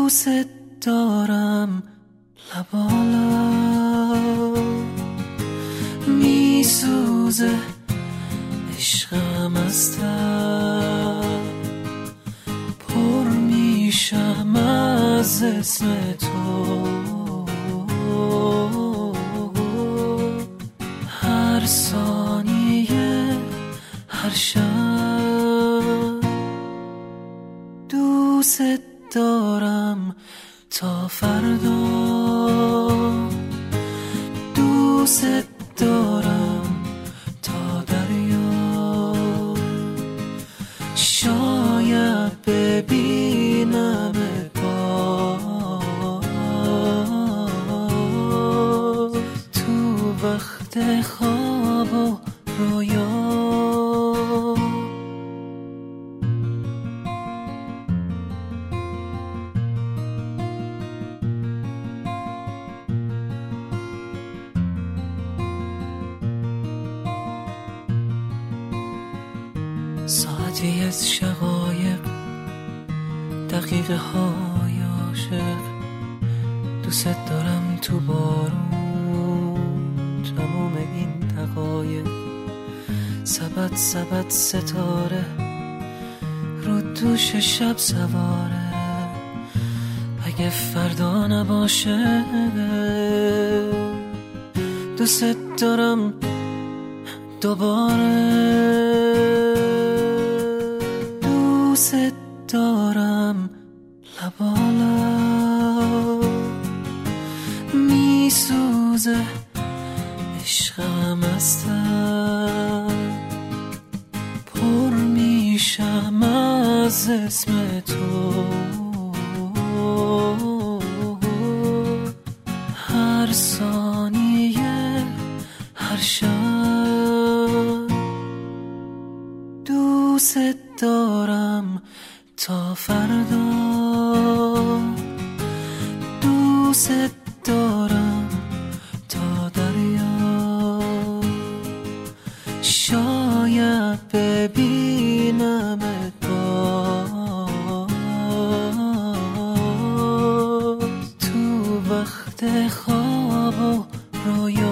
دوست دارم لبالا میسوزه عشقم از تب پر میشم از اسم تو هر ثانیه هر شب دوست دارم تا فردا دوست دارم تا دریا شاید ببینم باز تو وقت خواب و رویا ساعتی از شقایق دقیقه های عاشق دوست دارم تو بارون تموم این دقایق سبد سبد ستاره رو دوش شب سواره اگه فردا نباشه دوست دارم دوباره دوست دارم لبالا میسوزه عشقم از تب پر میشم از اسم تو هر ثانیه هر شب دوست دارم تا فردا دوست دارم تا دریا شاید ببینم باز تو وقت خواب و رویا